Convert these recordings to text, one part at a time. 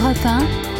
Europe 1,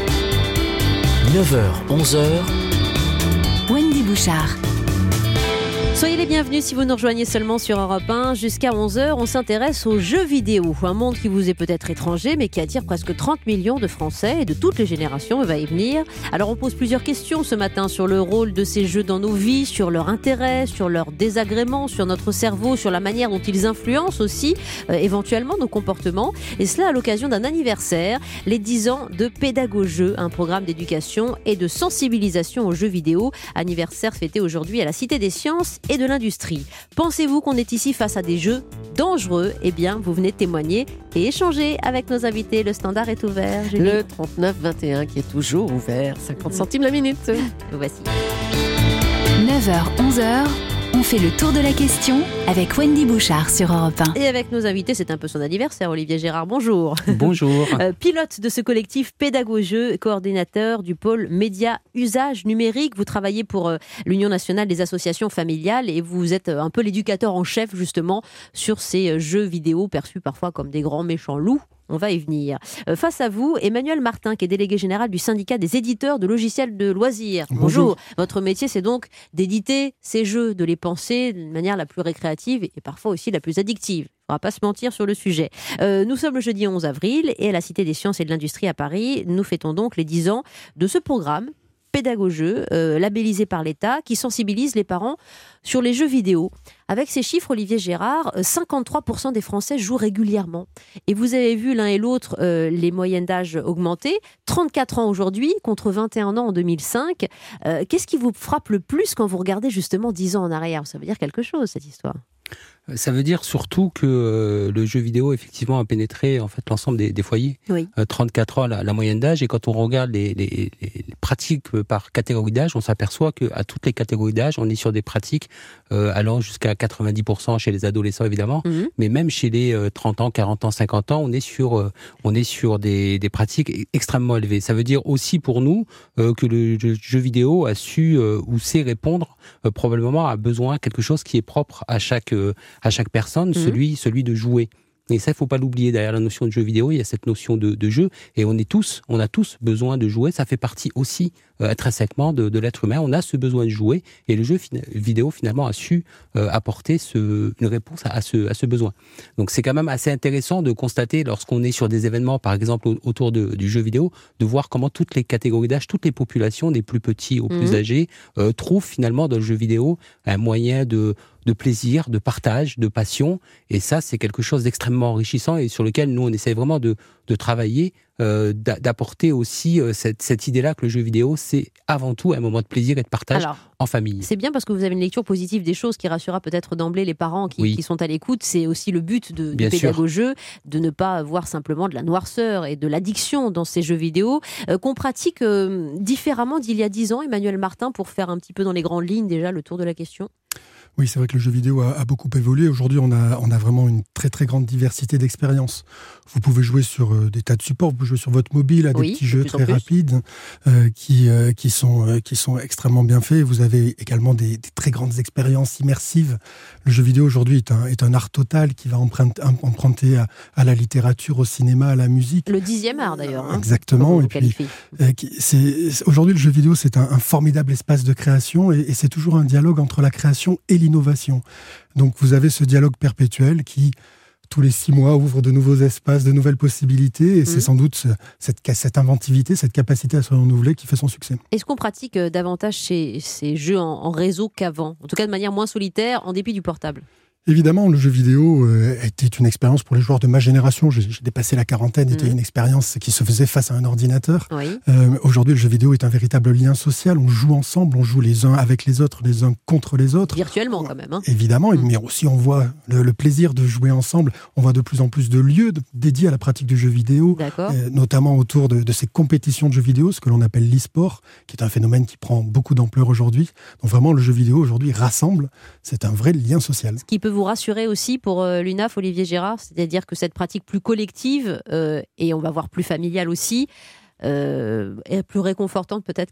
9h, 11h, Wendy Bouchard. Soyez les bienvenus si vous nous rejoignez seulement sur Europe 1. Jusqu'à 11h, on s'intéresse aux jeux vidéo. Un monde qui vous est peut-être étranger, mais qui attire presque 30 millions de Français et de toutes les générations, on va y venir. Alors on pose plusieurs questions ce matin sur le rôle de ces jeux dans nos vies, sur leur intérêt, sur leur désagrément, sur notre cerveau, sur la manière dont ils influencent aussi éventuellement nos comportements. Et cela à l'occasion d'un anniversaire, les 10 ans de Pédagogeux, un programme d'éducation et de sensibilisation aux jeux vidéo. Anniversaire fêté aujourd'hui à la Cité des Sciences et de l'Industrie. Pensez-vous qu'on est ici face à des jeux dangereux ? Eh bien, vous venez témoigner et échanger avec nos invités. Le standard est ouvert. Julie. Le 39-21 qui est toujours ouvert, 50 centimes la minute. Voici. 9h, 11h, on fait le tour de la question avec Wendy Bouchard sur Europe 1. Et avec nos invités, c'est un peu son anniversaire. Olivier Gérard, bonjour. Bonjour. Pilote de ce collectif Pédagogeux, coordinateur du pôle média usage numérique. Vous travaillez pour l'Union nationale des associations familiales et vous êtes un peu l'éducateur en chef justement sur ces jeux vidéo perçus parfois comme des grands méchants loups. On va y venir. Face à vous, Emmanuel Martin, qui est délégué général du syndicat des éditeurs de logiciels de loisirs. Bonjour. Votre métier, c'est donc d'éditer ces jeux, de les penser de manière la plus récréative et parfois aussi la plus addictive. On ne va pas se mentir sur le sujet. Nous sommes le jeudi 11 avril et à la Cité des Sciences et de l'Industrie à Paris, nous fêtons donc les 10 ans de ce programme Pédagogeux, labellisé par l'État, qui sensibilise les parents sur les jeux vidéo. Avec ces chiffres, Olivier Gérard, 53% des Français jouent régulièrement. Et vous avez vu l'un et l'autre les moyennes d'âge augmenter. 34 ans aujourd'hui contre 21 ans en 2005. Qu'est-ce qui vous frappe le plus quand vous regardez justement 10 ans en arrière ? Ça veut dire quelque chose, cette histoire. Ça veut dire surtout que le jeu vidéo effectivement a pénétré en fait l'ensemble des foyers. Oui. 34 ans la moyenne d'âge, et quand on regarde les pratiques par catégorie d'âge, on s'aperçoit qu'à toutes les catégories d'âge, on est sur des pratiques allant jusqu'à 90% chez les adolescents évidemment, mais même chez les 30 ans, 40 ans, 50 ans, on est sur des pratiques extrêmement élevées. Ça veut dire aussi pour nous que le jeu vidéo a su ou sait répondre probablement à besoin, quelque chose qui est propre à chaque personne, celui de jouer. Et ça, il ne faut pas l'oublier, derrière la notion de jeu vidéo, il y a cette notion de jeu, et on a tous besoin de jouer, ça fait partie aussi intrinsèquement de l'être humain, on a ce besoin de jouer, et le jeu vidéo finalement a su apporter une réponse à ce besoin. Donc c'est quand même assez intéressant de constater, lorsqu'on est sur des événements, par exemple autour du jeu vidéo, de voir comment toutes les catégories d'âge, toutes les populations, des plus petits aux plus âgés, trouvent finalement dans le jeu vidéo un moyen de plaisir, de partage, de passion. Et ça, c'est quelque chose d'extrêmement enrichissant et sur lequel nous, on essaie vraiment de travailler, d'apporter aussi cette idée-là que le jeu vidéo, c'est avant tout un moment de plaisir et de partage en famille. C'est bien parce que vous avez une lecture positive des choses qui rassurera peut-être d'emblée les parents qui sont à l'écoute. C'est aussi le but de Pédagogeux, de ne pas voir simplement de la noirceur et de l'addiction dans ces jeux vidéo, qu'on pratique différemment d'il y a 10 ans, Emmanuel Martin, pour faire un petit peu dans les grandes lignes déjà le tour de la question. Oui, c'est vrai que le jeu vidéo a beaucoup évolué. Aujourd'hui, on a vraiment une très très grande diversité d'expériences. Vous pouvez jouer sur des tas de supports, vous pouvez jouer sur votre mobile à des petits jeux très rapides qui sont extrêmement bien faits. Vous avez également des très grandes expériences immersives. Le jeu vidéo aujourd'hui est un art total qui va emprunter à la littérature, au cinéma, à la musique. Le 10e art d'ailleurs. Exactement. Et puis, aujourd'hui, le jeu vidéo, c'est un formidable espace de création et c'est toujours un dialogue entre la création et l'innovation. Donc vous avez ce dialogue perpétuel qui, tous les 6 mois, ouvre de nouveaux espaces, de nouvelles possibilités, et c'est sans doute cette inventivité, cette capacité à se renouveler qui fait son succès. Est-ce qu'on pratique davantage ces jeux en réseau qu'avant ? En tout cas de manière moins solitaire, en dépit du portable ? Évidemment, le jeu vidéo était une expérience pour les joueurs de ma génération. J'ai dépassé la quarantaine, c'était une expérience qui se faisait face à un ordinateur. Oui. Aujourd'hui, le jeu vidéo est un véritable lien social. On joue ensemble, on joue les uns avec les autres, les uns contre les autres. Virtuellement quand même. Évidemment, mais aussi on voit le plaisir de jouer ensemble. On voit de plus en plus de lieux dédiés à la pratique du jeu vidéo, notamment autour de ces compétitions de jeux vidéo, ce que l'on appelle l'e-sport, qui est un phénomène qui prend beaucoup d'ampleur aujourd'hui. Donc vraiment, le jeu vidéo aujourd'hui rassemble. C'est un vrai lien social. Ce qui peut vous rassurer aussi pour l'UNAF, Olivier Gérard, c'est-à-dire que cette pratique plus collective et on va voir plus familiale aussi, est plus réconfortante peut-être qu'avant ?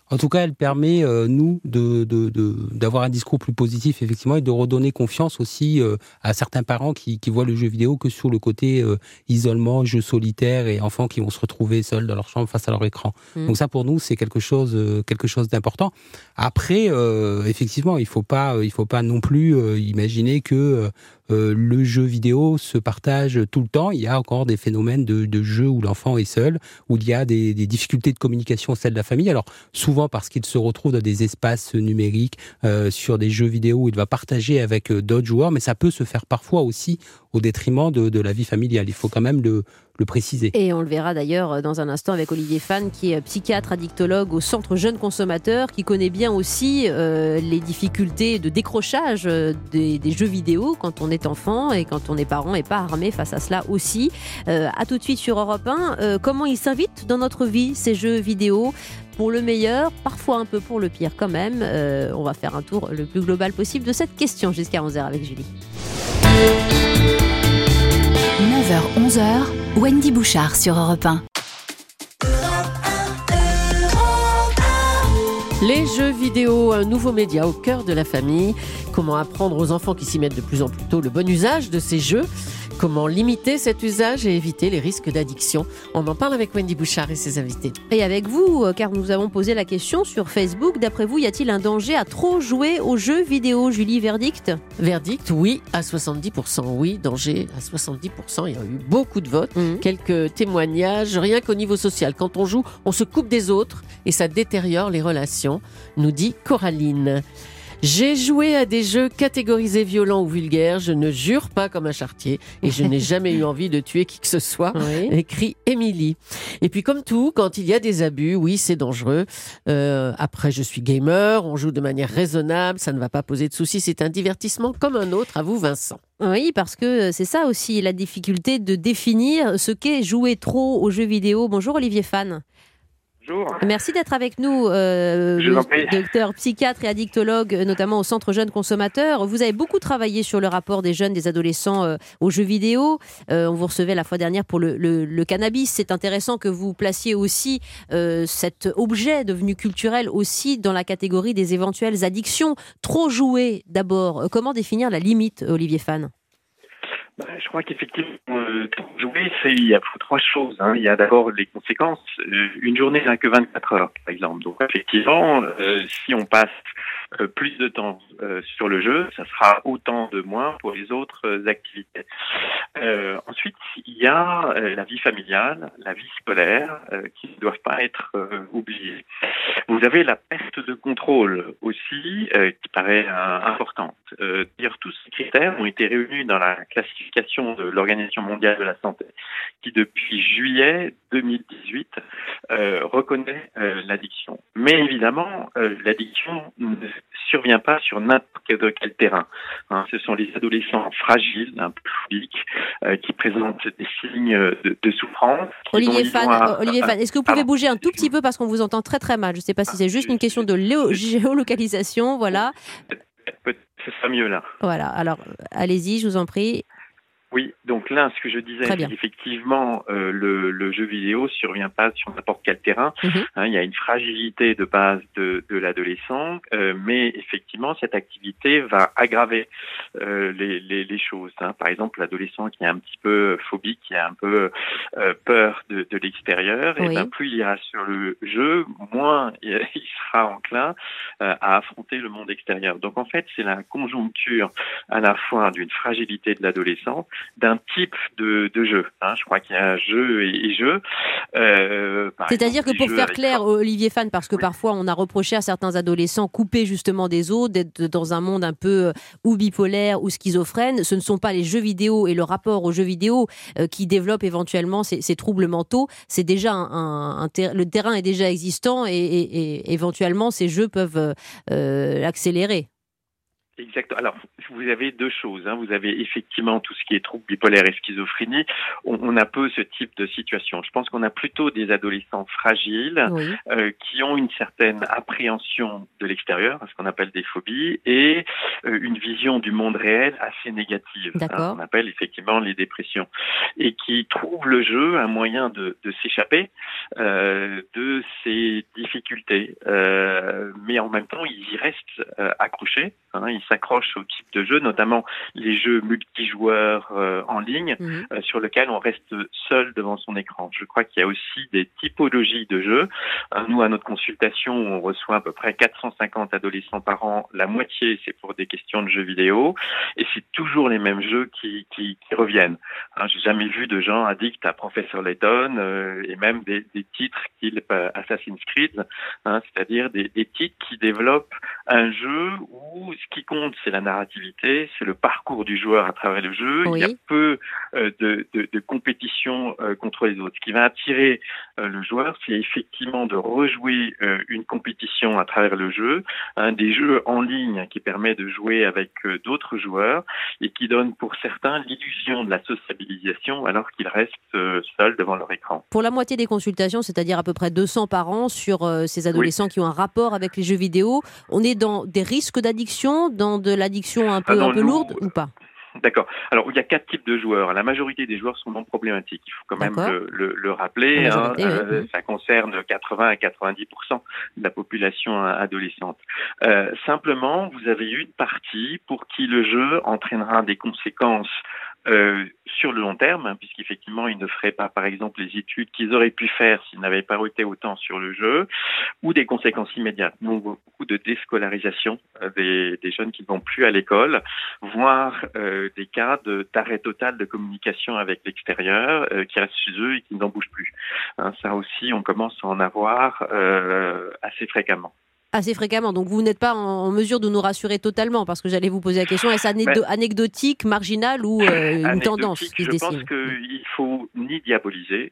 En tout cas, elle permet, nous, d'avoir un discours plus positif, effectivement, et de redonner confiance aussi à certains parents qui voient le jeu vidéo que sur le côté isolement, jeu solitaire et enfants qui vont se retrouver seuls dans leur chambre face à leur écran. Donc ça, pour nous, c'est quelque chose d'important. Après, effectivement, il faut pas non plus imaginer que le jeu vidéo se partage tout le temps. Il y a encore des phénomènes de jeu où l'enfant est seul, où il y a des difficultés de communication au sein de la famille. Alors souvent parce qu'il se retrouve dans des espaces numériques, sur des jeux vidéo où il va partager avec d'autres joueurs, mais ça peut se faire parfois aussi au détriment de la vie familiale. Il faut quand même le préciser. Et on le verra d'ailleurs dans un instant avec Olivier Fan, qui est psychiatre addictologue au Centre Jeunes Consommateurs, qui connaît bien aussi les difficultés de décrochage des jeux vidéo quand on est enfant et quand on est parent et pas armé face à cela aussi. À tout de suite sur Europe 1. Comment ils s'invitent dans notre vie, ces jeux vidéo ? Pour le meilleur, parfois un peu pour le pire quand même. On va faire un tour le plus global possible de cette question jusqu'à 11h avec Julie. 9h-11h, Wendy Bouchard sur Europe 1. Les jeux vidéo, un nouveau média au cœur de la famille. Comment apprendre aux enfants qui s'y mettent de plus en plus tôt le bon usage de ces jeux ? Comment limiter cet usage et éviter les risques d'addiction ? On en parle avec Wendy Bouchard et ses invités. Et avec vous, car nous avons posé la question sur Facebook. D'après vous, y a-t-il un danger à trop jouer aux jeux vidéo ? Julie, verdict ? Verdict, oui, à 70%. Oui, danger à 70%. Il y a eu beaucoup de votes, quelques témoignages, rien qu'au niveau social. Quand on joue, on se coupe des autres et ça détériore les relations, nous dit Coraline. J'ai joué à des jeux catégorisés violents ou vulgaires, je ne jure pas comme un charretier et je n'ai jamais eu envie de tuer qui que ce soit, écrit Émilie. Et puis comme tout, quand il y a des abus, oui, c'est dangereux. Après, je suis gamer, on joue de manière raisonnable, ça ne va pas poser de soucis, c'est un divertissement comme un autre. À vous, Vincent. Oui, parce que c'est ça aussi, la difficulté de définir ce qu'est jouer trop aux jeux vidéo. Bonjour Olivier Fan. Bonjour. Merci d'être avec nous, docteur psychiatre et addictologue, notamment au Centre Jeunes Consommateurs. Vous avez beaucoup travaillé sur le rapport des jeunes, des adolescents aux jeux vidéo. On vous recevait la fois dernière pour le cannabis. C'est intéressant que vous placiez aussi cet objet devenu culturel aussi dans la catégorie des éventuelles addictions. Trop jouer d'abord. Comment définir la limite, Olivier Fan ? Je crois qu'effectivement, jouer, il y a trois choses. Il y a d'abord les conséquences. Une journée n'a que 24 heures, par exemple. Donc, effectivement, si on passe plus de temps sur le jeu, ça sera autant de moins pour les autres activités. Ensuite, il y a la vie familiale, la vie scolaire, qui ne doivent pas être oubliées. Vous avez la perte de contrôle aussi, qui paraît importante. Dire tous ces critères ont été réunis dans la classification de l'Organisation mondiale de la santé, qui depuis juillet 2018 reconnaît l'addiction. Mais évidemment, l'addiction ne survient pas sur n'importe quel terrain. Ce sont les adolescents fragiles, un peu phobiques, qui présentent des signes de souffrance. Olivier Fan, est-ce que vous pouvez bouger un tout petit peu parce qu'on vous entend très très mal ? Je ne sais pas si c'est juste une question de géolocalisation, voilà. Peut-être ce sera mieux là. Voilà, alors allez-y, je vous en prie. Oui, donc là, ce que je disais, c'est qu'effectivement, le jeu vidéo survient pas sur n'importe quel terrain. Il y a une fragilité de base de l'adolescent, mais effectivement, cette activité va aggraver les choses. Par exemple, l'adolescent qui est un petit peu phobique, qui a un peu peur de l'extérieur, et plus il ira sur le jeu, moins il sera enclin à affronter le monde extérieur. Donc en fait, c'est la conjoncture à la fois d'une fragilité de l'adolescent, d'un type de jeu. Je crois qu'il y a jeu et jeu. C'est-à-dire que pour faire clair, Olivier Fan, parce que parfois on a reproché à certains adolescents coupés justement des autres, d'être dans un monde un peu ou bipolaire ou schizophrène, ce ne sont pas les jeux vidéo et le rapport aux jeux vidéo qui développent éventuellement ces troubles mentaux. C'est déjà le terrain est déjà existant et éventuellement ces jeux peuvent l'accélérer. Exactement. Alors, vous avez deux choses. Vous avez effectivement tout ce qui est troubles bipolaires et schizophrénie. On a peu ce type de situation. Je pense qu'on a plutôt des adolescents fragiles qui ont une certaine appréhension de l'extérieur, ce qu'on appelle des phobies, et une vision du monde réel assez négative. On appelle effectivement les dépressions. Et qui trouvent le jeu un moyen de s'échapper de ces difficultés. Mais en même temps, ils y restent accrochés. Ils s'accrochent au type de jeu, notamment les jeux multijoueurs en ligne, sur lesquels on reste seul devant son écran. Je crois qu'il y a aussi des typologies de jeux. Nous, à notre consultation, on reçoit à peu près 450 adolescents par an. La moitié, c'est pour des questions de jeux vidéo. Et c'est toujours les mêmes jeux qui reviennent. J'ai jamais vu de gens addicts à Professor Layton et même des titres type Assassin's Creed, c'est-à-dire des titres qui développent un jeu où ce qui compte, c'est la narrativité, c'est le parcours du joueur à travers le jeu. Oui. Il y a peu de compétition contre les autres. Ce qui va attirer le joueur, c'est effectivement de rejouer une compétition à travers le jeu, des jeux en ligne qui permet de jouer avec d'autres joueurs et qui donne pour certains l'illusion de la sociabilisation alors qu'ils restent seuls devant leur écran. Pour la moitié des consultations, c'est-à-dire à peu près 200 par an sur ces adolescents qui ont un rapport avec les jeux vidéo, on est dans des risques d'addiction, dans de l'addiction un peu lourde ou pas ? D'accord. Alors, il y a 4 types de joueurs. La majorité des joueurs sont non problématiques. Il faut quand même le rappeler. Ça concerne 80 à 90% de la population adolescente. Simplement, vous avez une partie pour qui le jeu entraînera des conséquences sur le long terme, puisqu'effectivement, ils ne feraient pas, par exemple, les études qu'ils auraient pu faire s'ils n'avaient pas été autant sur le jeu, ou des conséquences immédiates. Nous, on voit beaucoup de déscolarisation des jeunes qui ne vont plus à l'école, voire des cas d'arrêt total de communication avec l'extérieur, qui restent chez eux et qui n'en bougent plus. Ça aussi, on commence à en avoir assez fréquemment. Assez fréquemment, donc vous n'êtes pas en mesure de nous rassurer totalement, parce que j'allais vous poser la question, est-ce anecdotique, marginal ou une tendance qui se dessine ? Je pense qu'il ne faut ni diaboliser,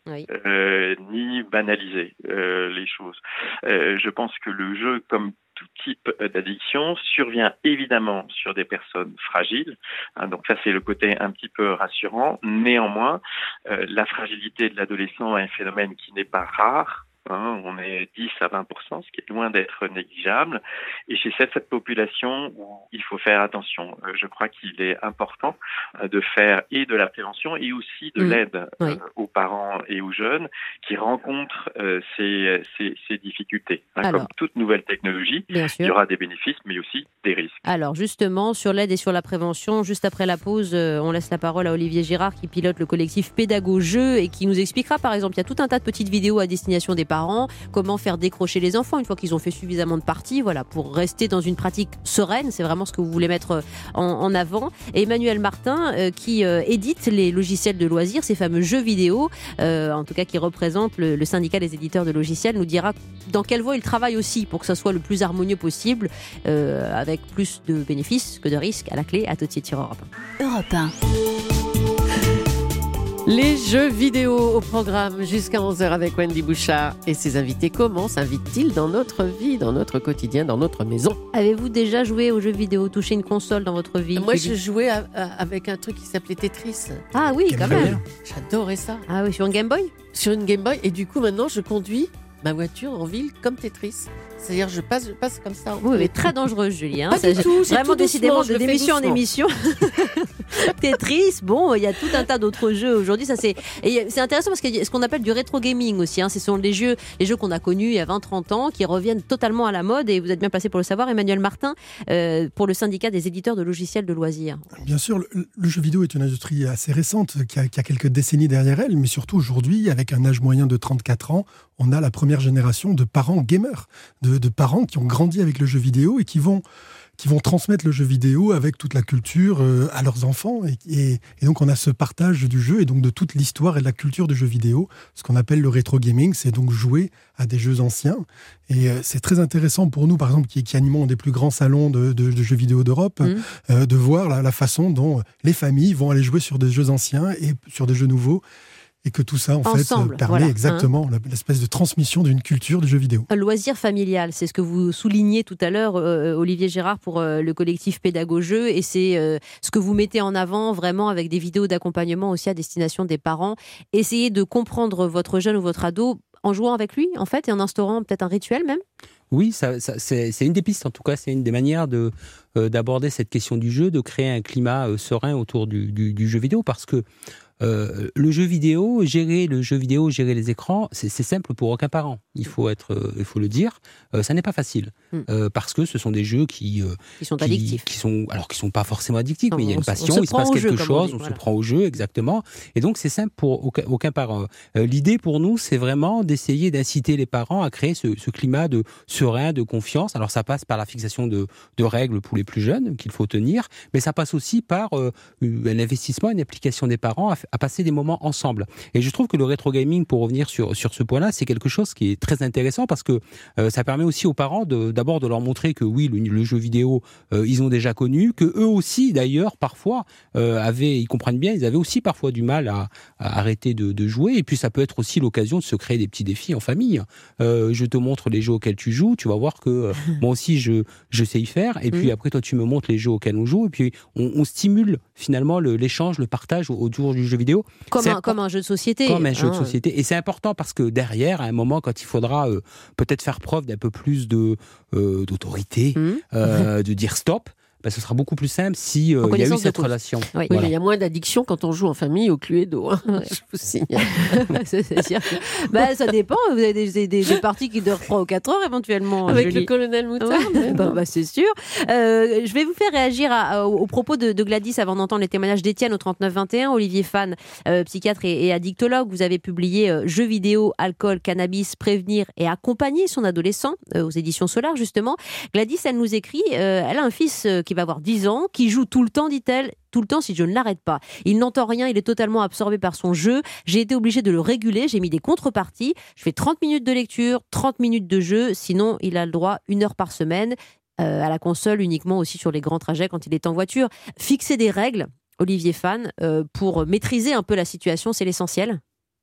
ni banaliser les choses. Je pense que le jeu, comme tout type d'addiction, survient évidemment sur des personnes fragiles. Donc ça, c'est le côté un petit peu rassurant. Néanmoins, la fragilité de l'adolescent est un phénomène qui n'est pas rare. On est 10 à 20%, ce qui est loin d'être négligeable. Et chez cette population, il faut faire attention. Je crois qu'il est important de faire et de la prévention et aussi de l'aide aux parents et aux jeunes qui rencontrent ces difficultés. Comme toute nouvelle technologie, il y aura des bénéfices, mais aussi des risques. Alors justement, sur l'aide et sur la prévention, juste après la pause, on laisse la parole à Olivier Girard qui pilote le collectif Pédago-Jeux et qui nous expliquera, par exemple, il y a tout un tas de petites vidéos à destination des parents, comment faire décrocher les enfants une fois qu'ils ont fait suffisamment de parties, pour rester dans une pratique sereine, c'est vraiment ce que vous voulez mettre en avant. Et Emmanuel Martin qui édite les logiciels de loisirs, ces fameux jeux vidéo, en tout cas qui représente le syndicat des éditeurs de logiciels, nous dira dans quelle voie il travaille aussi pour que ça soit le plus harmonieux possible, avec plus de bénéfices que de risques à la clé. À tout de suite sur Europe 1. Europe 1. Les jeux vidéo au programme jusqu'à 11h avec Wendy Bouchard et ses invités. Comment s'invitent-ils dans notre vie, dans notre quotidien, dans notre maison ? Avez-vous déjà joué aux jeux vidéo, touché une console dans votre vie ? Moi, je jouais avec un truc qui s'appelait Tetris. Ah oui, quand même. J'adorais ça. Ah oui, sur une Game Boy ? Sur une Game Boy. Et du coup, maintenant, je conduis ma voiture en ville comme Tetris. C'est-à-dire, je passe comme ça. Oui, mais très dangeuse, Julie. Pas du tout, vraiment décidément d'émission en émission. Tetris, il y a tout un tas d'autres jeux aujourd'hui. C'est intéressant parce qu'il y a ce qu'on appelle du rétro gaming aussi. Ce sont les jeux qu'on a connus il y a 20-30 ans qui reviennent totalement à la mode. Et vous êtes bien placé pour le savoir, Emmanuel Martin, pour le syndicat des éditeurs de logiciels de loisirs. Bien sûr, le jeu vidéo est une industrie assez récente qui a quelques décennies derrière elle, mais surtout aujourd'hui, avec un âge moyen de 34 ans, on a la première génération de parents gamers, de parents qui ont grandi avec le jeu vidéo et qui vont transmettre le jeu vidéo avec toute la culture à leurs enfants. Et donc, on a ce partage du jeu et donc de toute l'histoire et de la culture du jeu vidéo. Ce qu'on appelle le rétro gaming, c'est donc jouer à des jeux anciens. Et c'est très intéressant pour nous, par exemple, qui animons des plus grands salons de jeux vidéo d'Europe, de voir la façon dont les familles vont aller jouer sur des jeux anciens et sur des jeux nouveaux. Et que tout ça, ensemble, permet exactement l'espèce de transmission d'une culture du jeu vidéo. Un loisir familial, c'est ce que vous soulignez tout à l'heure, Olivier Girard, pour le collectif Pédago-Jeux. Et c'est ce que vous mettez en avant vraiment avec des vidéos d'accompagnement aussi à destination des parents. Essayez de comprendre votre jeune ou votre ado en jouant avec lui, en fait, et en instaurant peut-être un rituel même. Oui, c'est une des pistes, en tout cas, c'est une des manières d'aborder cette question du jeu, de créer un climat serein autour du jeu vidéo, parce que le jeu vidéo, gérer les écrans, c'est simple pour aucun parent. Il faut le dire. Ça n'est pas facile parce que ce sont des jeux qui sont addictifs. Qui sont pas forcément addictifs, mais il y a une passion, il se passe quelque chose, on se prend au jeu, exactement. Et donc c'est simple pour aucun parent. L'idée pour nous, c'est vraiment d'essayer d'inciter les parents à créer ce climat de serein, de confiance. Alors ça passe par la fixation de règles pour les plus jeunes qu'il faut tenir, mais ça passe aussi par un investissement, une implication des parents à passer des moments ensemble. Et je trouve que le rétro gaming, pour revenir sur ce point-là, c'est quelque chose qui est très intéressant parce que ça permet aussi aux parents d'abord de leur montrer que oui, le jeu vidéo, ils ont déjà connu, que eux aussi d'ailleurs parfois ils comprennent bien, ils avaient aussi parfois du mal à arrêter de jouer. Et puis ça peut être aussi l'occasion de se créer des petits défis en famille. Je te montre les jeux auxquels tu joues, tu vas voir que moi aussi je sais y faire. Et puis après toi tu me montres les jeux auxquels on joue. Et puis on stimule finalement l'échange, le partage autour du jeu vidéo. Comme un jeu de société. Comme un jeu de société. Et c'est important parce que derrière, à un moment, quand il faudra peut-être faire preuve d'un peu plus d'autorité, de dire stop, ce sera beaucoup plus simple si il y a eu cette relation. Oui, mais il y a moins d'addiction quand on joue en famille au Cluedo. Je vous signale. C'est sûr que... ça dépend. Vous avez des parties qui durent 3 ou 4 heures éventuellement. Avec le colonel Moutarde. C'est sûr. Je vais vous faire réagir aux propos de Gladys avant d'entendre les témoignages d'Étienne au 3921. Olivier Fan, psychiatre et addictologue. Vous avez publié Jeux vidéo, alcool, cannabis, prévenir et accompagner son adolescent aux éditions Solar justement. Gladys, elle nous écrit, elle a un fils qui va avoir 10 ans, qui joue tout le temps, dit-elle, tout le temps si je ne l'arrête pas. Il n'entend rien, il est totalement absorbé par son jeu. J'ai été obligée de le réguler, j'ai mis des contreparties. Je fais 30 minutes de lecture, 30 minutes de jeu, sinon il a le droit 1 heure par semaine, à la console uniquement aussi sur les grands trajets quand il est en voiture. Fixer des règles, Olivier Fan, pour maîtriser un peu la situation, c'est l'essentiel.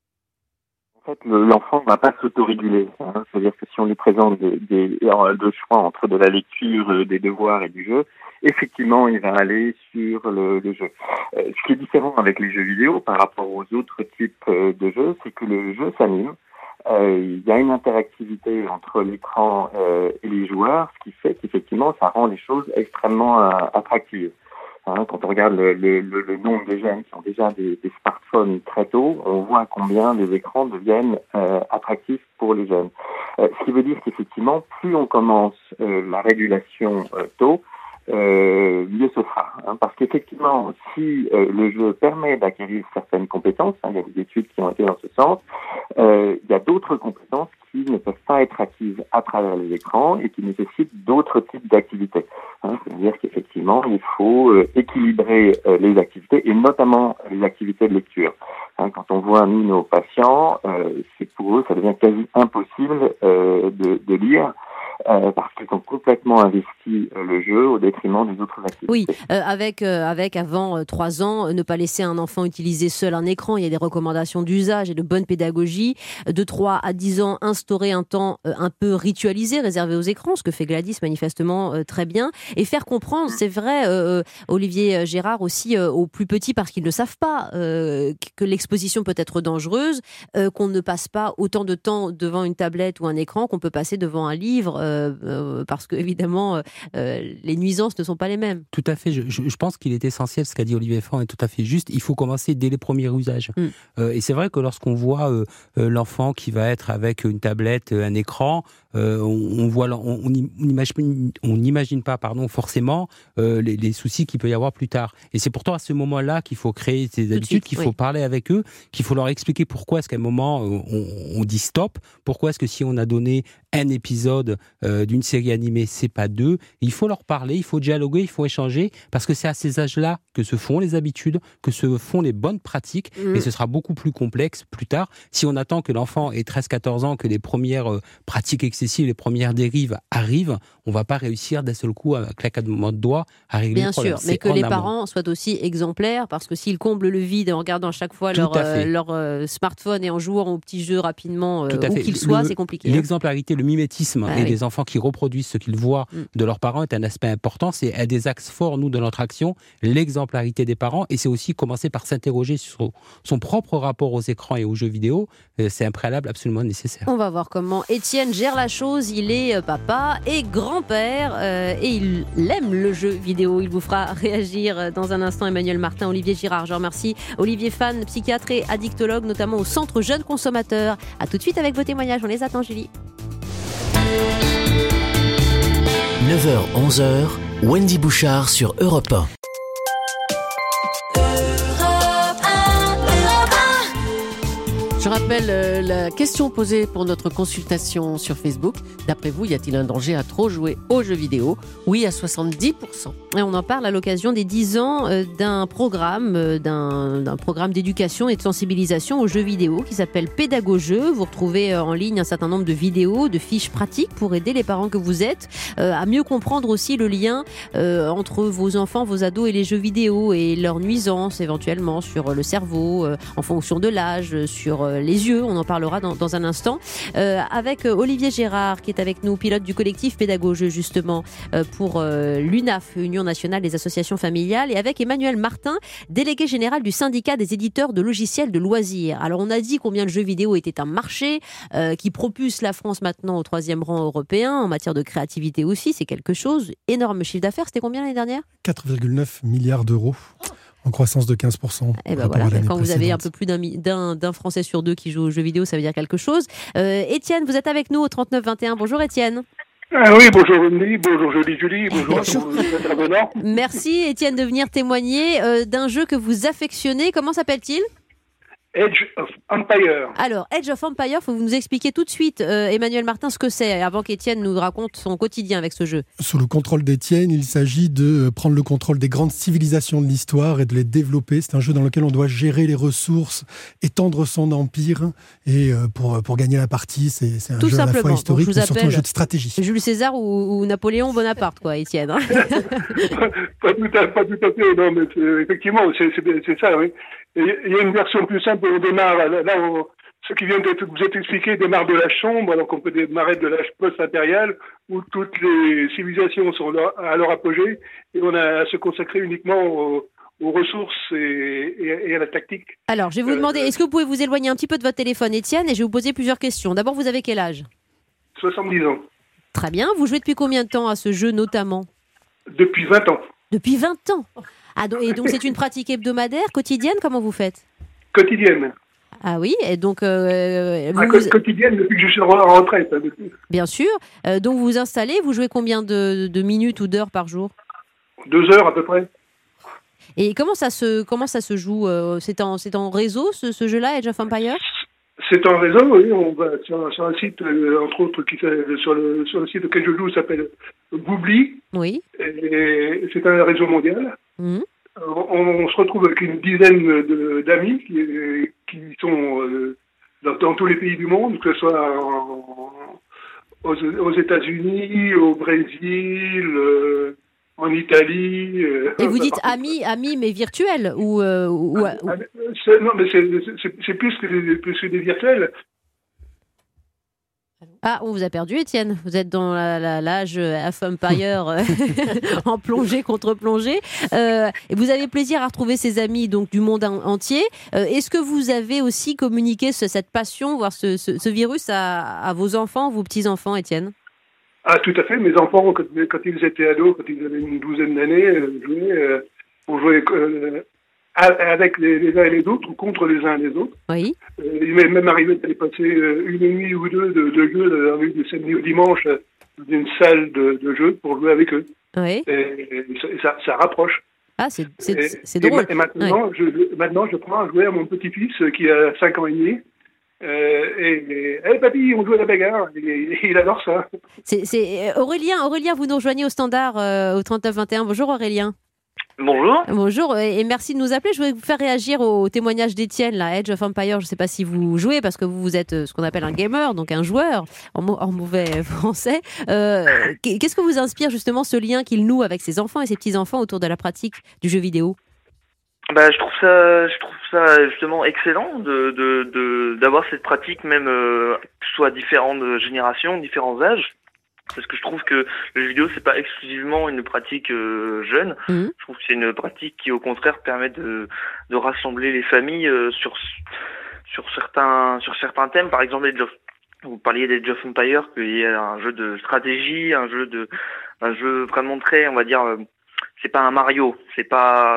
En fait, l'enfant ne va pas s'autoréguler. C'est-à-dire que si on lui présente deux choix entre de la lecture, des devoirs et du jeu, effectivement, il va aller sur le jeu. Ce qui est différent avec les jeux vidéo par rapport aux autres types de jeux, c'est que le jeu s'anime. Il y a une interactivité entre l'écran et les joueurs, ce qui fait qu'effectivement, ça rend les choses extrêmement attractives. Quand on regarde le nombre de jeunes qui ont déjà des smartphones très tôt, on voit combien les écrans deviennent attractifs pour les jeunes. Ce qui veut dire qu'effectivement, plus on commence la régulation tôt, mieux ce sera. Parce qu'effectivement, si le jeu permet d'acquérir certaines compétences, il y a des études qui ont été dans ce sens, il y a d'autres compétences qui ne peuvent pas être acquises à travers les écrans et qui nécessitent d'autres types d'activités. C'est-à-dire qu'effectivement, il faut équilibrer les activités et notamment les activités de lecture. Quand on voit, nous, nos patients, c'est pour eux, ça devient quasi impossible de lire. Parce qu'ils ont complètement investi le jeu au détriment des autres activités. Oui, avec avant 3 ans, ne pas laisser un enfant utiliser seul un écran. Il y a des recommandations d'usage et de bonne pédagogie. De 3 à 10 ans, instaurer un temps un peu ritualisé, réservé aux écrans, ce que fait Gladys manifestement très bien. Et faire comprendre, c'est vrai, Olivier Gérard, aussi aux plus petits, parce qu'ils ne savent pas que l'exposition peut être dangereuse, qu'on ne passe pas autant de temps devant une tablette ou un écran qu'on peut passer devant un livre, parce que évidemment les nuisances ne sont pas les mêmes. Tout à fait, je pense qu'il est essentiel, ce qu'a dit Olivier Fan est tout à fait juste, il faut commencer dès les premiers usages. Et c'est vrai que lorsqu'on voit l'enfant qui va être avec une tablette, un écran, on n'imagine pas forcément les soucis qu'il peut y avoir plus tard. Et c'est pourtant à ce moment-là qu'il faut créer ces habitudes, qu'il faut parler avec eux, qu'il faut leur expliquer pourquoi est-ce qu'à un moment on dit stop, pourquoi est-ce que si on a donné un épisode d'une série animée, c'est pas 2. Il faut leur parler, il faut dialoguer, il faut échanger, parce que c'est à ces âges-là que se font les habitudes, que se font les bonnes pratiques, et ce sera beaucoup plus complexe plus tard. Si on attend que l'enfant ait 13-14 ans, que les premières pratiques excessives, les premières dérives arrivent, on va pas réussir d'un seul coup, à claquement de doigts, à régler le problème. Bien sûr, mais que les parents soient aussi exemplaires, parce que s'ils comblent le vide en regardant à chaque fois leur smartphone et en jouant aux petits jeux rapidement, où qu'ils soient, c'est compliqué. L'exemplarité, le mimétisme des enfants qui reproduisent ce qu'ils voient de leurs parents est un aspect important. C'est un des axes forts, nous, de notre action, l'exemplarité des parents. Et c'est aussi commencer par s'interroger sur son propre rapport aux écrans et aux jeux vidéo. C'est un préalable absolument nécessaire. On va voir comment Étienne gère la chose. Il est papa et grand-père et il aime le jeu vidéo. Il vous fera réagir dans un instant. Emmanuel Martin, Olivier Girard. Je remercie Olivier Fan, psychiatre et addictologue, notamment au Centre Jeunes Consommateurs. À tout de suite avec vos témoignages. On les attend, Julie. 9h-11h, Wendy Bouchard sur Europe 1. Je rappelle la question posée pour notre consultation sur Facebook. D'après vous, y a-t-il un danger à trop jouer aux jeux vidéo ? Oui, à 70%. Et on en parle à l'occasion des 10 ans d'un programme d'éducation et de sensibilisation aux jeux vidéo qui s'appelle Pédagogeux. Vous retrouvez en ligne un certain nombre de vidéos, de fiches pratiques pour aider les parents que vous êtes à mieux comprendre aussi le lien entre vos enfants, vos ados et les jeux vidéo et leurs nuisances éventuellement sur le cerveau, en fonction de l'âge, sur les yeux. On en parlera dans un instant avec Olivier Girard qui est avec nous, pilote du collectif Pédagogeux justement pour l'UNAF, Union nationale des associations familiales, et avec Emmanuel Martin, délégué général du syndicat des éditeurs de logiciels de loisirs. Alors on a dit combien le jeu vidéo était un marché qui propulse la France maintenant au 3e rang européen en matière de créativité aussi, c'est quelque chose. Énorme chiffre d'affaires, c'était combien l'année dernière ? 4,9 milliards d'euros. En croissance de 15%. Et ben voilà, quand vous avez un peu plus d'un Français sur 2 qui joue aux jeux vidéo, ça veut dire quelque chose. Étienne, vous êtes avec nous au 3921. Bonjour Étienne. Oui, bonjour Wendy, bonjour Julie, bonjour à tous les intervenants. Merci Étienne de venir témoigner d'un jeu que vous affectionnez. Comment s'appelle-t-il ? Edge of Empire. Alors, Edge of Empire, il faut vous nous expliquer tout de suite, Emmanuel Martin, ce que c'est, avant qu'Étienne nous raconte son quotidien avec ce jeu. Sous le contrôle d'Étienne, il s'agit de prendre le contrôle des grandes civilisations de l'histoire et de les développer. C'est un jeu dans lequel on doit gérer les ressources, étendre son empire, et pour gagner la partie, c'est un tout jeu à la fois historique, mais surtout un jeu de stratégie. Jules César ou Napoléon Bonaparte, quoi, Étienne. Hein. pas tout à fait, non, mais effectivement, c'est ça, oui. Il y a une version plus simple, on démarre, ce qui vient de vous être expliqué démarre de l'âge sombre, alors qu'on peut démarrer de l'âge post-impérial, où toutes les civilisations sont à leur apogée, et on a à se consacrer uniquement aux ressources et à la tactique. Alors, je vais vous demander, est-ce que vous pouvez vous éloigner un petit peu de votre téléphone, Étienne, et je vais vous poser plusieurs questions. D'abord, vous avez quel âge ? 70 ans. Très bien. Vous jouez depuis combien de temps à ce jeu, notamment ? Depuis 20 ans. Depuis 20 ans ? Ah, et donc c'est une pratique hebdomadaire, quotidienne, comment vous faites ? Quotidienne. Ah oui, et donc... quotidienne depuis que je suis en retraite. Bien sûr. Donc vous vous installez, vous jouez combien de minutes ou d'heures par jour ? 2 heures à peu près. Et comment ça se joue ? C'est en réseau, ce jeu-là, Edge of Empire ? C'est en réseau, oui. On va sur un site, entre autres, sur le site auquel je joue, s'appelle Boubli. Oui. Et c'est un réseau mondial. Mmh. On se retrouve avec une dizaine d'amis qui sont dans tous les pays du monde, que ce soit aux États-Unis, au Brésil, en Italie. Et vous dites amis, mais virtuels ou... Non, mais c'est plus que des virtuels. Ah, on vous a perdu, Étienne. Vous êtes dans l'âge of Empire en plongée contre plongée. Et vous avez plaisir à retrouver ces amis donc du monde entier. Est-ce que vous avez aussi communiqué cette passion, voire ce virus à vos enfants, vos petits-enfants, Étienne ? Ah, tout à fait. Mes enfants, quand ils étaient ados, quand ils avaient une douzaine d'années, on jouait avec les uns et les autres, ou contre les uns et les autres. Oui. Il m'est même arrivé d'aller passer une nuit ou deux de jeu dans la nuit du samedi au dimanche dans une salle de jeu pour jouer avec eux. Oui. Et ça rapproche. Ah, c'est drôle. Et maintenant, ouais. je prends à jouer à mon petit-fils qui a 5 ans et demi. Papy, on joue à la bagarre. Il adore ça. C'est Aurélien, vous nous rejoignez au standard au 3921. Bonjour Aurélien. Bonjour. Bonjour et merci de nous appeler. Je voulais vous faire réagir au témoignage d'Étienne, là, Edge of Empire. Je ne sais pas si vous jouez parce que vous êtes ce qu'on appelle un gamer, donc un joueur en mauvais français. Qu'est-ce que vous inspire justement ce lien qu'il noue avec ses enfants et ses petits-enfants autour de la pratique du jeu vidéo ? Je trouve ça justement excellent d'avoir cette pratique, même que ce soit à différentes générations, différents âges, parce que je trouve que le jeu vidéo c'est pas exclusivement une pratique jeune. Je trouve que c'est une pratique qui au contraire permet de rassembler les familles sur certains thèmes. Par exemple, vous parliez des Age of Empires, qu'il y a un jeu de stratégie, un jeu vraiment très, on va dire. C'est pas un Mario, c'est pas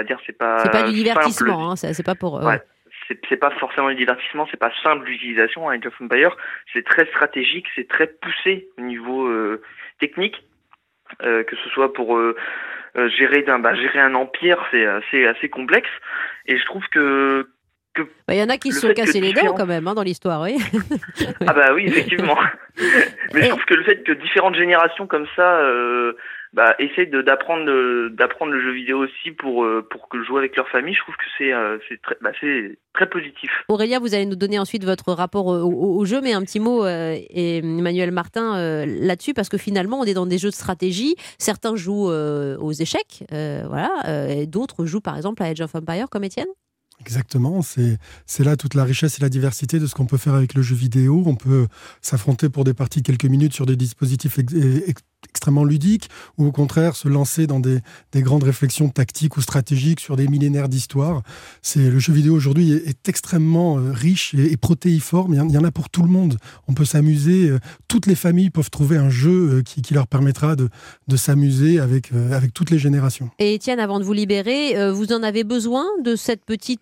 du divertissement, c'est pas pour. Ouais. C'est pas forcément du divertissement, c'est pas simple d'utilisation. Age of Empires, c'est très stratégique, c'est très poussé au niveau technique, que ce soit pour gérer un empire, c'est assez complexe. Et je trouve que il y en a qui se sont cassés les dents quand même dans l'histoire, oui. Ah bah oui, effectivement. Mais je trouve que le fait que différentes générations comme ça essayent d'apprendre le jeu vidéo aussi pour que jouer avec leur famille, je trouve que c'est très positif. Aurélien, vous allez nous donner ensuite votre rapport au jeu, mais un petit mot, Emmanuel Martin, là-dessus, parce que finalement, on est dans des jeux de stratégie. Certains jouent aux échecs, et d'autres jouent par exemple à Age of Empires, comme Étienne. Exactement, c'est là toute la richesse et la diversité de ce qu'on peut faire avec le jeu vidéo. On peut s'affronter pour des parties quelques minutes sur des dispositifs extrêmement ludiques, ou au contraire se lancer dans des grandes réflexions tactiques ou stratégiques sur des millénaires d'histoire. Le jeu vidéo aujourd'hui est extrêmement riche et protéiforme. Il y en a pour tout le monde. On peut s'amuser. Toutes les familles peuvent trouver un jeu qui leur permettra de s'amuser avec toutes les générations. Et Étienne, avant de vous libérer, vous en avez besoin de ce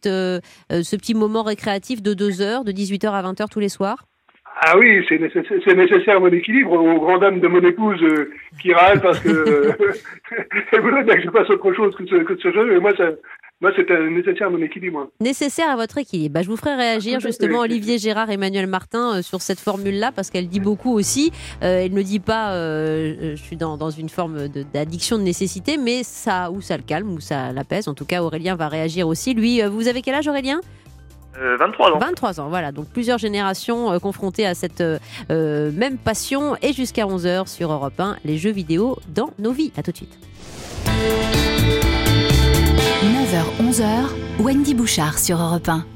petit moment récréatif de 2 heures, de 18h à 20h tous les soirs? Ah oui, c'est nécessaire à mon équilibre, aux grandes dames de mon épouse qui râle parce que elle voudrait bien que je fasse autre chose que ce jeu, et moi c'est nécessaire à mon équilibre. Nécessaire à votre équilibre. Je vous ferai réagir justement Olivier Gérard et Emmanuel Martin sur cette formule-là, parce qu'elle dit beaucoup aussi. Elle ne dit pas je suis dans une forme d'addiction de nécessité, mais ça le calme ou ça l'apaise. En tout cas, Aurélien va réagir aussi. Lui, vous avez quel âge, Aurélien ? 23 ans. 23 ans, voilà. Donc plusieurs générations confrontées à cette même passion. Et jusqu'à 11h sur Europe 1, les jeux vidéo dans nos vies. À tout de suite. 9h, 11h, Wendy Bouchard sur Europe 1.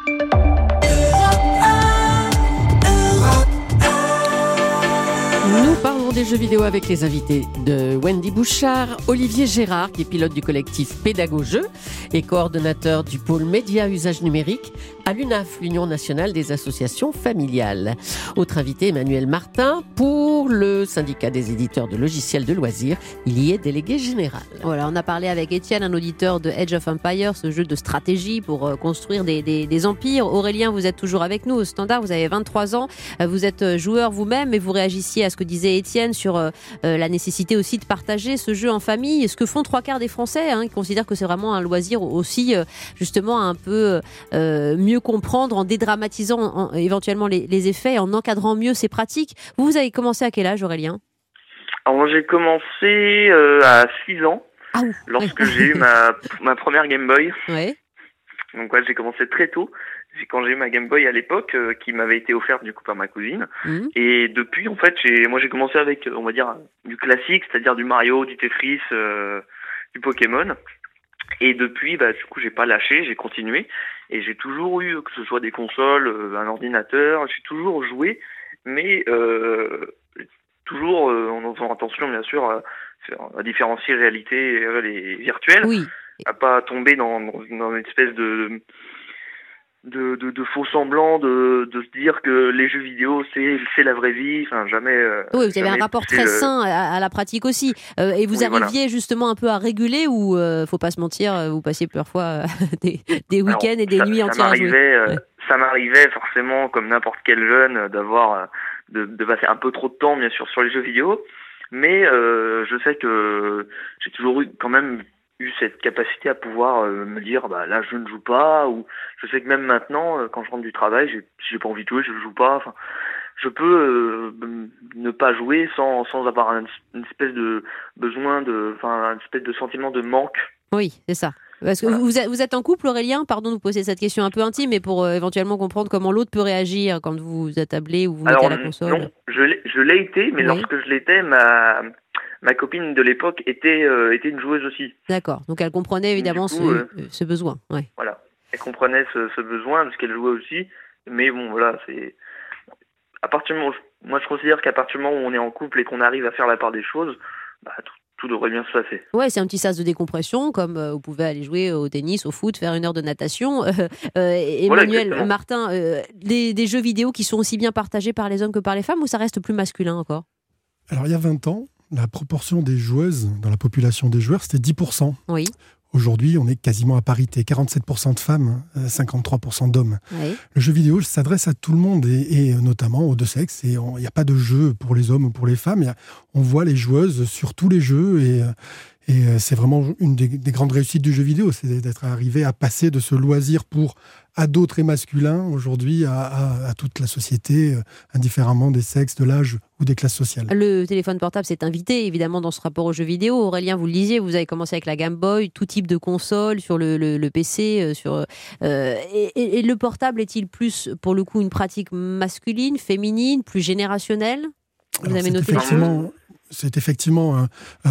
Nous parlons des jeux vidéo avec les invités de Wendy Bouchard, Olivier Gérard, qui est pilote du collectif Pédago-Jeux et coordonnateur du pôle média usage numérique à l'UNAF, l'Union nationale des associations familiales. Autre invité, Emmanuel Martin, pour le syndicat des éditeurs de logiciels de loisirs. Il y est délégué général. Voilà, on a parlé avec Étienne, un auditeur de Age of Empires, ce jeu de stratégie pour construire des empires. Aurélien, vous êtes toujours avec nous au standard, vous avez 23 ans, vous êtes joueur vous-même et vous réagissiez à ce que disait Étienne sur la nécessité aussi de partager ce jeu en famille. Ce que font 3/4 des Français, qui considèrent que c'est vraiment un loisir aussi, justement, un peu mieux comprendre en dédramatisant éventuellement les effets et en encadrant mieux ces pratiques. Vous avez commencé à quel âge, Aurélien ? Alors, j'ai commencé à 6 ans, lorsque j'ai eu ma première Game Boy. Ouais. Donc j'ai commencé très tôt. Quand j'ai eu ma Game Boy à l'époque, qui m'avait été offerte du coup par ma cousine. Et depuis, en fait, j'ai commencé avec, on va dire, du classique, c'est-à-dire du Mario, du Tetris, du Pokémon. Et depuis, du coup, j'ai pas lâché, j'ai continué. Et j'ai toujours eu, que ce soit des consoles, un ordinateur, j'ai toujours joué, mais toujours en faisant attention, bien sûr, à différencier réalité et virtuelle. Oui. À pas tomber dans une espèce de faux semblant de se dire que les jeux vidéo c'est la vraie vie, enfin jamais. Oui, vous avez un rapport très sain à la pratique aussi, et vous arriviez justement un peu à réguler, ou faut pas se mentir, vous passiez plusieurs fois des week-ends et des nuits entières à jouer. Ça m'arrivait forcément, comme n'importe quel jeune, de passer un peu trop de temps bien sûr sur les jeux vidéo, mais je sais que j'ai toujours eu cette capacité à pouvoir me dire là je ne joue pas, ou je sais que même maintenant quand je rentre du travail, j'ai pas envie de jouer, je joue pas, enfin je peux ne pas jouer sans avoir une espèce de besoin une espèce de sentiment de manque. Oui, c'est ça. Parce que vous êtes en couple, Aurélien, pardon de vous poser cette question un peu intime, mais pour éventuellement comprendre comment l'autre peut réagir quand vous vous attablez ou vous mettez à la console. Non, je l'ai été, mais lorsque je l'étais, ma copine de l'époque était une joueuse aussi. D'accord. Donc elle comprenait évidemment ce besoin. Ouais. Voilà. Elle comprenait ce besoin parce qu'elle jouait aussi. Mais bon, voilà, c'est à partir du moment moi je considère qu'à partir du moment où on est en couple et qu'on arrive à faire la part des choses, tout devrait bien se passer. Ouais, c'est un petit sas de décompression, comme vous pouvez aller jouer au tennis, au foot, faire 1 heure de natation. Emmanuel, voilà, Martin, des jeux vidéo qui sont aussi bien partagés par les hommes que par les femmes, ou ça reste plus masculin encore ? Alors il y a 20 ans, la proportion des joueuses dans la population des joueurs, c'était 10%. Oui. Aujourd'hui, on est quasiment à parité, 47% de femmes, 53% d'hommes. Oui. Le jeu vidéo s'adresse à tout le monde, et notamment aux deux sexes. Et il n'y a pas de jeu pour les hommes ou pour les femmes. On voit les joueuses sur tous les jeux, et c'est vraiment une des grandes réussites du jeu vidéo, c'est d'être arrivé à passer de ce loisir pour ados très masculin aujourd'hui à toute la société, indifféremment des sexes, de l'âge ou des classes sociales. Le téléphone portable s'est invité évidemment dans ce rapport aux jeux vidéo. Aurélien, vous le disiez, vous avez commencé avec la Game Boy, tout type de console, sur le PC. Et le portable est-il plus, pour le coup, une pratique masculine, féminine, plus générationnelle ? Vous avez noté C'est effectivement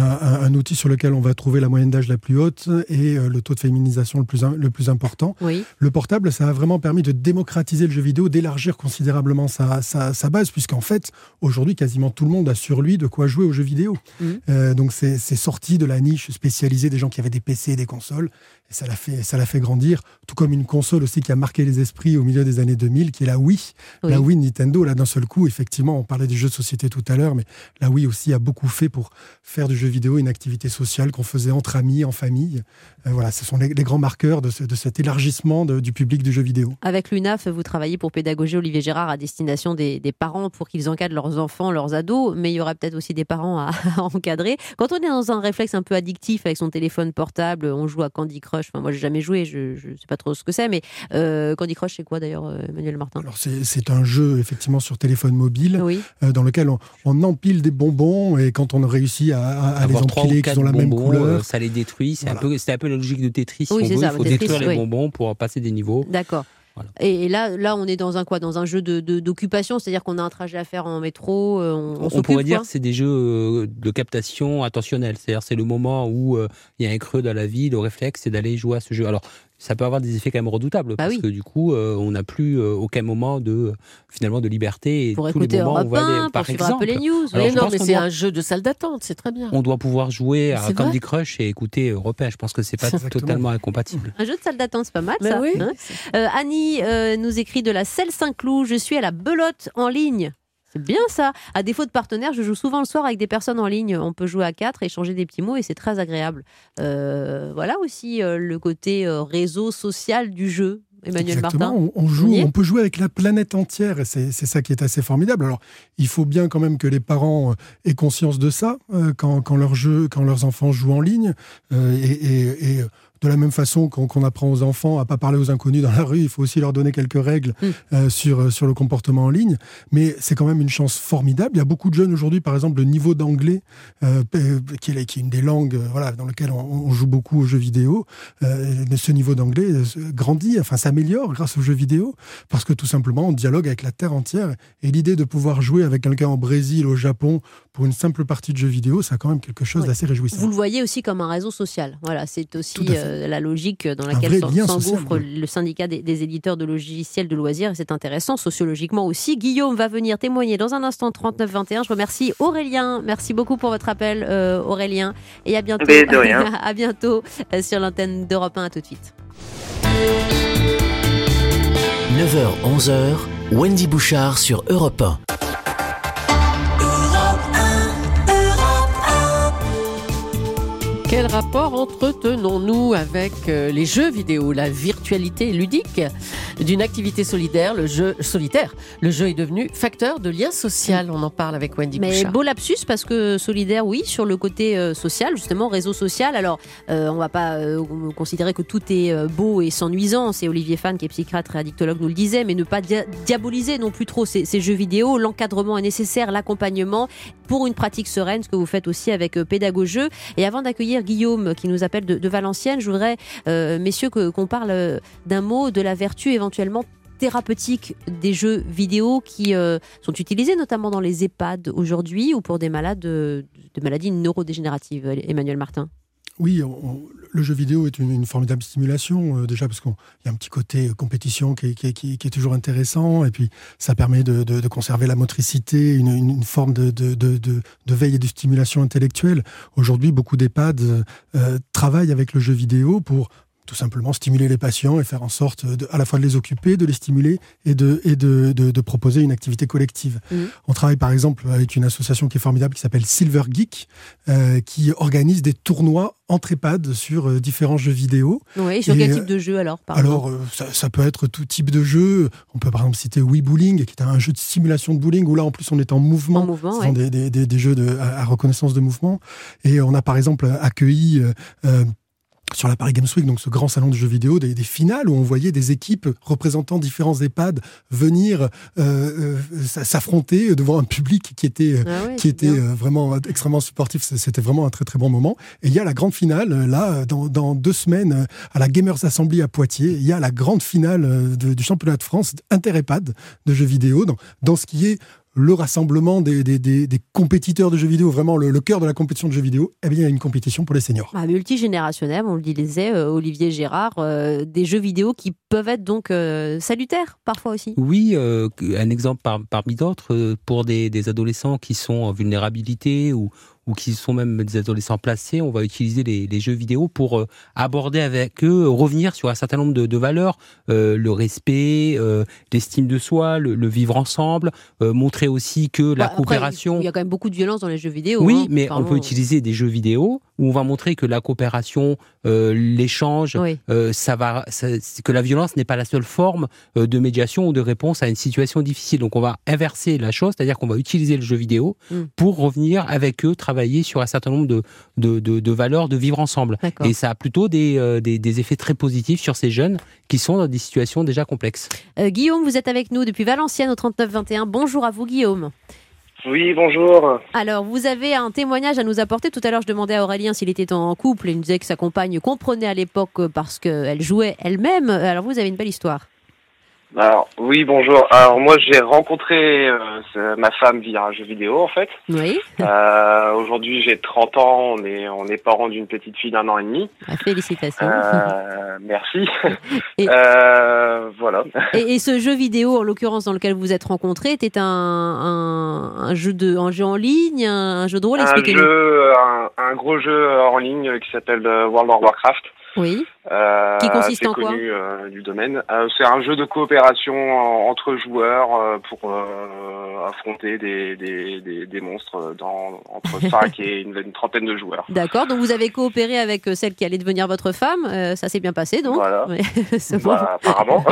un outil sur lequel on va trouver la moyenne d'âge la plus haute et le taux de féminisation le plus important. Oui. Le portable, ça a vraiment permis de démocratiser le jeu vidéo, d'élargir considérablement sa base, puisqu'en fait, aujourd'hui, quasiment tout le monde a sur lui de quoi jouer aux jeux vidéo. Donc c'est sorti de la niche spécialisée des gens qui avaient des PC et des consoles, et ça l'a fait grandir, tout comme une console aussi qui a marqué les esprits au milieu des années 2000, qui est la Wii. Oui. La Wii Nintendo, là d'un seul coup, effectivement, on parlait des jeux de société tout à l'heure, mais la Wii aussi a beaucoup fait pour faire du jeu vidéo une activité sociale qu'on faisait entre amis, en famille. Voilà, ce sont les grands marqueurs de cet élargissement du public du jeu vidéo. Avec l'UNAF, vous travaillez pour pédagoger Olivier Gérard à destination des parents pour qu'ils encadrent leurs enfants, leurs ados, mais il y aura peut-être aussi des parents à encadrer. Quand on est dans un réflexe un peu addictif avec son téléphone portable, on joue à Candy Crush. Enfin, moi, j'ai jamais joué, je sais pas trop ce que c'est, mais Candy Crush, c'est quoi d'ailleurs, Emmanuel Martin ? Alors, c'est un jeu effectivement sur téléphone mobile, oui. Dans lequel on empile des bonbons, et quand on réussit à les empiler, qu'ils ont la même couleur, ça les détruit. C'est voilà. un peu la logique de Tetris. Oui, il faut Tetris, détruire les bonbons pour passer des niveaux. D'accord. Voilà. Et là, on est dans un jeu d'occupation, c'est-à-dire qu'on a un trajet à faire en métro, on pourrait dire que c'est des jeux de captation attentionnelle. C'est-à-dire c'est le moment où il y a un creux dans la vie, le réflexe, c'est d'aller jouer à ce jeu. Alors, ça peut avoir des effets quand même redoutables, parce que du coup, on n'a plus aucun moment de liberté. Et pour tous écouter les moments, Europe 1, pour suivre un peu les news. Mais c'est un jeu de salle d'attente, c'est très bien. On doit pouvoir jouer à Candy Crush et écouter Europe 1. Je pense que c'est pas totalement incompatible. Un jeu de salle d'attente, c'est pas mal, ça. Oui. Annie nous écrit de la Selle Saint-Cloud. Je suis à la belote en ligne. C'est bien ça. À défaut de partenaire, je joue souvent le soir avec des personnes en ligne. On peut jouer à 4, échanger des petits mots et c'est très agréable. Voilà aussi le côté réseau social du jeu. Emmanuel Exactement. Martin. On peut jouer avec la planète entière, et c'est ça qui est assez formidable. Alors, il faut bien quand même que les parents aient conscience de ça quand leurs enfants jouent en ligne, et de la même façon qu'on apprend aux enfants à pas parler aux inconnus dans la rue, il faut aussi leur donner quelques règles sur le comportement en ligne. Mais c'est quand même une chance formidable. Il y a beaucoup de jeunes aujourd'hui, par exemple, le niveau d'anglais, qui est une des langues dans lesquelles on joue beaucoup aux jeux vidéo. Ce niveau d'anglais grandit, s'améliore grâce aux jeux vidéo, parce que tout simplement, on dialogue avec la terre entière. Et l'idée de pouvoir jouer avec quelqu'un au Brésil, au Japon, pour une simple partie de jeux vidéo, c'est quand même quelque chose d'assez réjouissant. Vous le voyez aussi comme un réseau social. Voilà, c'est aussi la logique dans laquelle s'engouffre le syndicat des éditeurs de logiciels de loisirs, et c'est intéressant sociologiquement aussi. Guillaume va venir témoigner dans un instant 39-21. Je remercie Aurélien. Merci beaucoup pour votre appel, Aurélien. Et à bientôt. De rien. À bientôt sur l'antenne d'Europe 1. À tout de suite. 9h-11h, Wendy Bouchard sur Europe 1. Quel rapport entretenons-nous avec les jeux vidéo, la virtualité ludique d'une activité solitaire, le jeu est devenu facteur de lien social. On en parle avec Wendy Bouchard. Mais beau lapsus, parce que solidaire, oui, sur le côté social, justement, réseau social. Alors, on va pas considérer que tout est beau et sans nuisance. C'est Olivier Fan, qui est psychiatre et addictologue, nous le disait, mais ne pas diaboliser non plus trop ces jeux vidéo. L'encadrement est nécessaire, l'accompagnement pour une pratique sereine, ce que vous faites aussi avec Pédagogeux. Et avant d'accueillir Guillaume, qui nous appelle de Valenciennes, je voudrais, messieurs, qu'on parle d'un mot, de la vertu éventuellement thérapeutique des jeux vidéo qui sont utilisés notamment dans les EHPAD aujourd'hui ou pour des malades de maladies neurodégénératives, Emmanuel Martin? Oui, le jeu vidéo est une formidable stimulation, déjà parce qu'il y a un petit côté compétition qui est toujours intéressant, et puis ça permet de conserver la motricité, une forme de veille et de stimulation intellectuelle. Aujourd'hui, beaucoup d'EHPAD travaillent avec le jeu vidéo pour tout simplement stimuler les patients et faire en sorte à la fois de les occuper, de les stimuler et de proposer une activité collective. On travaille par exemple avec une association qui est formidable qui s'appelle Silver Geek, qui organise des tournois entre EHPAD sur différents jeux vidéo. Oui, sur quel type de jeu alors ça peut être tout type de jeu. On peut par exemple citer Wii Bowling, qui est un jeu de simulation de bowling où là en plus on est en mouvement. Ce sont des jeux à reconnaissance de mouvement. Et on a par exemple accueilli sur la Paris Games Week, donc ce grand salon de jeux vidéo, des finales où on voyait des équipes représentant différents EHPAD venir s'affronter devant un public qui était vraiment extrêmement supportif. C'était vraiment un très très bon moment. Et il y a la grande finale, là, dans 2 semaines, à la Gamers Assembly à Poitiers, il y a la grande finale du championnat de France inter-EHPAD de jeux vidéo, dans ce qui est le rassemblement des compétiteurs de jeux vidéo, vraiment le cœur de la compétition de jeux vidéo, eh bien, il y a une compétition pour les seniors. Multigénérationnel, on le disait, Olivier Gérard, des jeux vidéo qui peuvent être donc salutaires parfois aussi. Oui, un exemple parmi d'autres, pour des adolescents qui sont en vulnérabilité ou qui sont même des adolescents placés, on va utiliser les jeux vidéo pour aborder avec eux, revenir sur un certain nombre de valeurs, le respect, l'estime de soi, le vivre ensemble, montrer aussi que la coopération... Il y a quand même beaucoup de violence dans les jeux vidéo. Oui, mais on peut utiliser des jeux vidéo où on va montrer que la coopération, l'échange, que la violence n'est pas la seule forme de médiation ou de réponse à une situation difficile. Donc on va inverser la chose, c'est-à-dire qu'on va utiliser le jeu vidéo pour revenir avec eux, travailler sur un certain nombre de valeurs de vivre ensemble. D'accord. Et ça a plutôt des effets très positifs sur ces jeunes qui sont dans des situations déjà complexes. Guillaume, vous êtes avec nous depuis Valenciennes au 3921. Bonjour à vous, Guillaume. Oui, bonjour. Alors, vous avez un témoignage à nous apporter. Tout à l'heure, je demandais à Aurélien s'il était en couple et il nous disait que sa compagne comprenait à l'époque parce qu'elle jouait elle-même. Alors, vous avez une belle histoire. Alors, oui, bonjour. Alors, moi, j'ai rencontré ma femme via un jeu vidéo, en fait. Oui. Aujourd'hui, j'ai 30 ans. On est parents d'une petite fille d'1 an et demi. Félicitations. Merci. Voilà. Et ce jeu vidéo, en l'occurrence, dans lequel vous vous êtes rencontrés, était un jeu en ligne, un jeu de rôle, expliquez-nous. Un gros jeu en ligne qui s'appelle World of Warcraft. Oui. Qui consiste en quoi ? Connu du domaine. C'est un jeu de coopération entre joueurs pour affronter des monstres entre 5 et une trentaine de joueurs. D'accord, donc vous avez coopéré avec celle qui allait devenir votre femme, ça s'est bien passé donc ? Voilà, bon. Apparemment.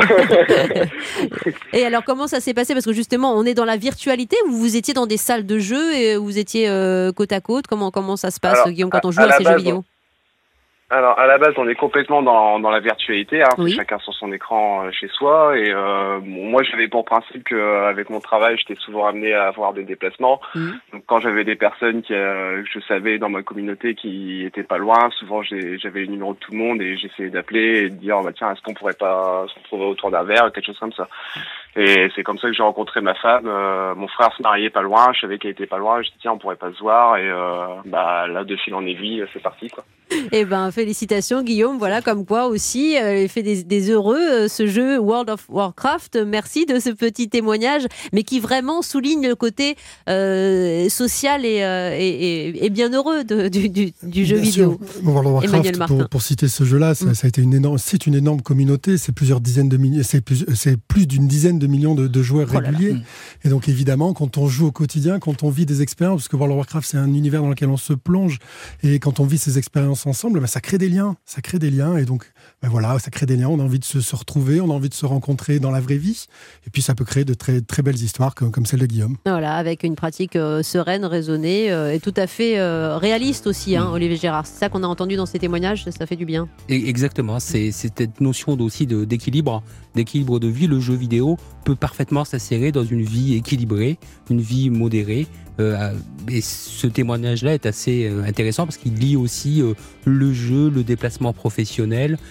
Et alors comment ça s'est passé ? Parce que justement on est dans la virtualité, ou vous étiez dans des salles de jeu et vous étiez côte à côte ? Comment ça se passe, Guillaume, quand on joue à ces jeux vidéo ? Alors, à la base, on est complètement dans la virtualité, hein, oui. Chacun sur son écran chez soi. Et moi, j'avais pour principe qu'avec mon travail, j'étais souvent amené à avoir des déplacements. Donc, quand j'avais des personnes que je savais dans ma communauté qui étaient pas loin, souvent j'avais le numéro de tout le monde et j'essayais d'appeler et de dire tiens, est-ce qu'on pourrait pas se retrouver autour d'un verre, quelque chose comme ça. Et c'est comme ça que j'ai rencontré ma femme. Mon frère se mariait pas loin, je savais qu'elle était pas loin. Je dis tiens, on pourrait pas se voir. Et là, de fil en aiguille, c'est parti, quoi. Eh ben, félicitations Guillaume, voilà comme quoi aussi il fait des heureux ce jeu World of Warcraft. Merci de ce petit témoignage, mais qui vraiment souligne le côté social et bien heureux du jeu vidéo. World of Warcraft, pour citer ce jeu-là, ça a été une énorme communauté. C'est plusieurs dizaines de milliers, c'est plus d'une dizaine de millions de joueurs réguliers. Et donc évidemment, quand on joue au quotidien, quand on vit des expériences, parce que World of Warcraft c'est un univers dans lequel on se plonge, et quand on vit ces expériences ensemble, ça crée des liens, et donc ça crée des liens, on a envie de se retrouver, on a envie de se rencontrer dans la vraie vie, et puis ça peut créer de très, très belles histoires comme celle de Guillaume. Voilà, avec une pratique sereine, raisonnée, et tout à fait réaliste aussi, Olivier Gérard. C'est ça qu'on a entendu dans ces témoignages, ça fait du bien. Exactement, c'est cette notion aussi d'équilibre de vie. Le jeu vidéo peut parfaitement s'insérer dans une vie équilibrée, une vie modérée. Et ce témoignage-là est assez intéressant parce qu'il lie aussi le jeu, le déplacement professionnel,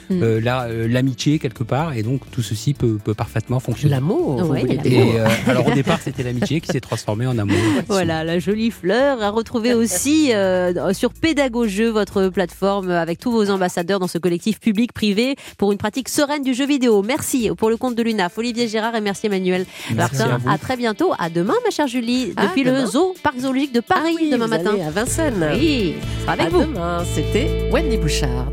l'amitié quelque part, et donc tout ceci peut parfaitement fonctionner. L'amour, ouais, alors au départ c'était l'amitié qui s'est transformée en amour. Voilà, la jolie fleur à retrouver aussi sur Pédagogeux, votre plateforme avec tous vos ambassadeurs dans ce collectif public-privé pour une pratique sereine du jeu vidéo. Merci pour le compte de l'UNAF, Olivier Gérard, et merci Emmanuel Martin. À très bientôt, à demain ma chère Julie, depuis le Parc Zoologique de Paris, demain matin à Vincennes. Oui, avec vous. Demain, c'était Wendy Bouchard.